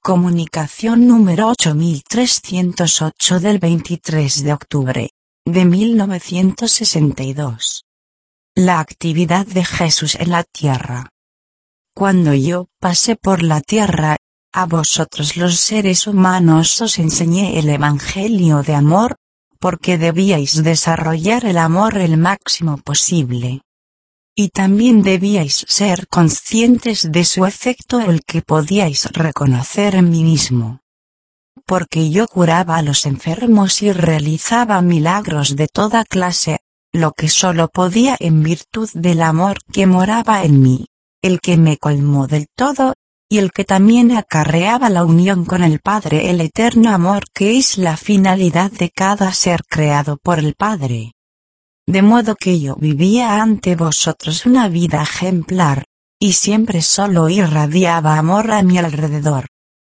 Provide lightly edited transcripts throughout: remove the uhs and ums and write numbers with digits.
Comunicación número 8308 del 23 de octubre de 1962. La actividad de Jesús en la tierra. Cuando yo pasé por la tierra, a vosotros los seres humanos os enseñé el Evangelio de amor, porque debíais desarrollar el amor el máximo posible. Y también debíais ser conscientes de su efecto, el que podíais reconocer en mí mismo. Porque yo curaba a los enfermos y realizaba milagros de toda clase, lo que solo podía en virtud del amor que moraba en mí, el que me colmó del todo, y el que también acarreaba la unión con el Padre, el eterno amor que es la finalidad de cada ser creado por el Padre. De modo que yo vivía ante vosotros una vida ejemplar, y siempre solo irradiaba amor a mi alrededor.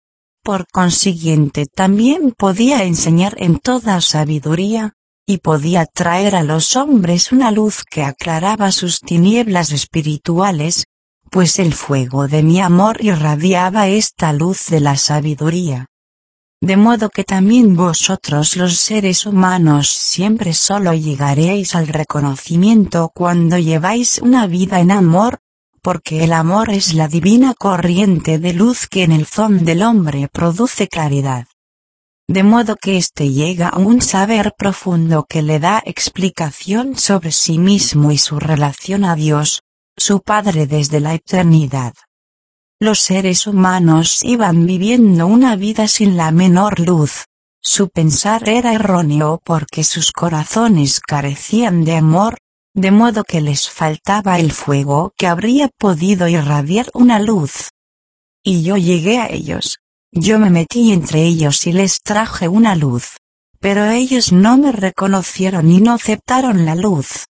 Por consiguiente también podía enseñar en toda sabiduría, y podía traer a los hombres una luz que aclaraba sus tinieblas espirituales, pues el fuego de mi amor irradiaba esta luz de la sabiduría. De modo que también vosotros los seres humanos siempre solo llegaréis al reconocimiento cuando lleváis una vida en amor, porque el amor es la divina corriente de luz que en el fondo del hombre produce claridad. De modo que éste llega a un saber profundo que le da explicación sobre sí mismo y su relación a Dios, su Padre desde la eternidad. Los seres humanos iban viviendo una vida sin la menor luz. Su pensar era erróneo porque sus corazones carecían de amor, de modo que les faltaba el fuego que habría podido irradiar una luz. Y yo llegué a ellos. Yo me metí entre ellos y les traje una luz. Pero ellos no me reconocieron y no aceptaron la luz.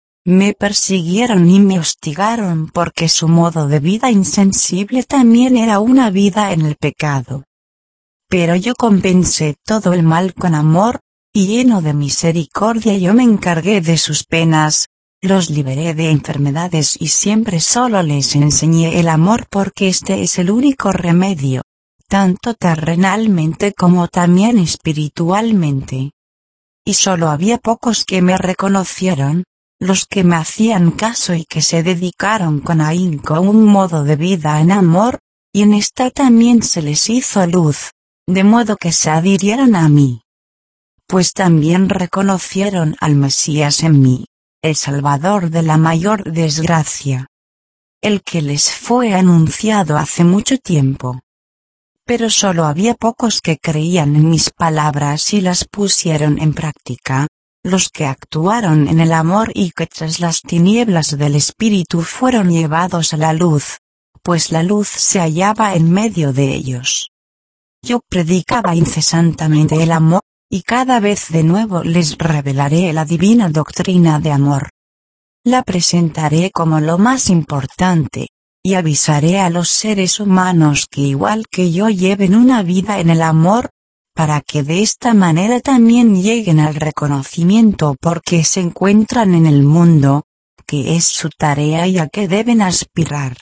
Me persiguieron y me hostigaron porque su modo de vida insensible también era una vida en el pecado. Pero yo compensé todo el mal con amor, y lleno de misericordia yo me encargué de sus penas, los liberé de enfermedades y siempre solo les enseñé el amor porque este es el único remedio, tanto terrenalmente como también espiritualmente. Y solo había pocos que me reconocieron, los que me hacían caso y que se dedicaron con ahínco a un modo de vida en amor, y en esta también se les hizo luz, de modo que se adhirieron a mí. Pues también reconocieron al Mesías en mí, el Salvador de la mayor desgracia. El que les fue anunciado hace mucho tiempo. Pero solo había pocos que creían en mis palabras y las pusieron en práctica. Los que actuaron en el amor y que tras las tinieblas del espíritu fueron llevados a la luz, pues la luz se hallaba en medio de ellos. Yo predicaba incesantemente el amor, y cada vez de nuevo les revelaré la divina doctrina de amor. La presentaré como lo más importante, y avisaré a los seres humanos que igual que yo lleven una vida en el amor, para que de esta manera también lleguen al reconocimiento porque se encuentran en el mundo, que es su tarea y a que deben aspirar.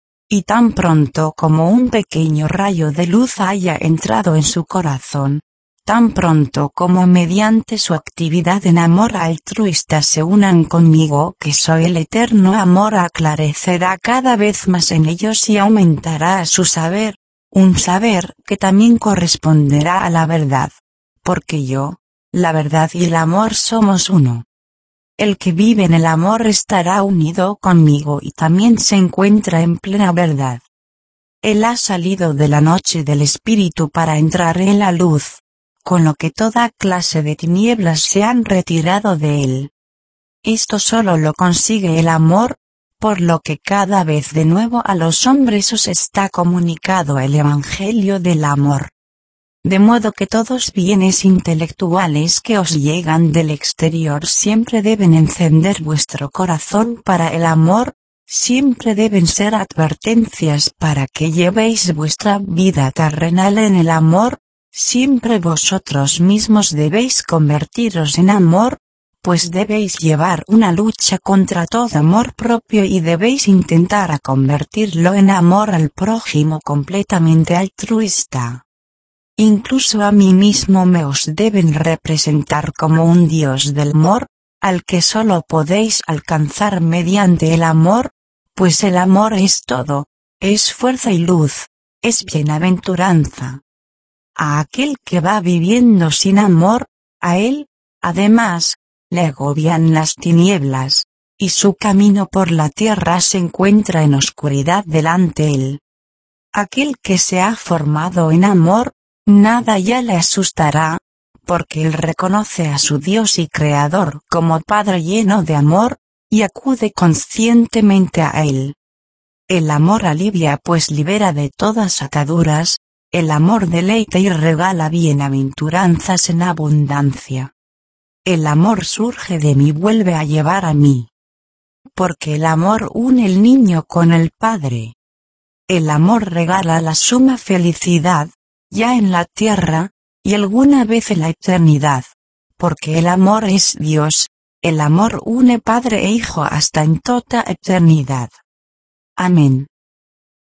Y tan pronto como un pequeño rayo de luz haya entrado en su corazón, tan pronto como mediante su actividad en amor altruista se unan conmigo que soy el eterno amor, aclarecerá cada vez más en ellos y aumentará su saber. Un saber que también corresponderá a la verdad, porque yo, la verdad y el amor somos uno. El que vive en el amor estará unido conmigo y también se encuentra en plena verdad. Él ha salido de la noche del espíritu para entrar en la luz, con lo que toda clase de tinieblas se han retirado de él. Esto solo lo consigue el amor, por lo que cada vez de nuevo a los hombres os está comunicado el Evangelio del amor. De modo que todos bienes intelectuales que os llegan del exterior siempre deben encender vuestro corazón para el amor, siempre deben ser advertencias para que llevéis vuestra vida terrenal en el amor, siempre vosotros mismos debéis convertiros en amor, pues debéis llevar una lucha contra todo amor propio y debéis intentar a convertirlo en amor al prójimo completamente altruista. Incluso a mí mismo me os deben representar como un Dios del amor, al que solo podéis alcanzar mediante el amor, pues el amor es todo, es fuerza y luz, es bienaventuranza. A aquel que va viviendo sin amor, a él, además, le agobian las tinieblas, y su camino por la tierra se encuentra en oscuridad delante él. Aquel que se ha formado en amor, nada ya le asustará, porque él reconoce a su Dios y Creador como Padre lleno de amor, y acude conscientemente a él. El amor alivia pues libera de todas ataduras, el amor deleita y regala bienaventuranzas en abundancia. El amor surge de mí vuelve a llevar a mí. Porque el amor une el niño con el Padre. El amor regala la suma felicidad, ya en la tierra, y alguna vez en la eternidad. Porque el amor es Dios, el amor une Padre e Hijo hasta en toda eternidad. Amén.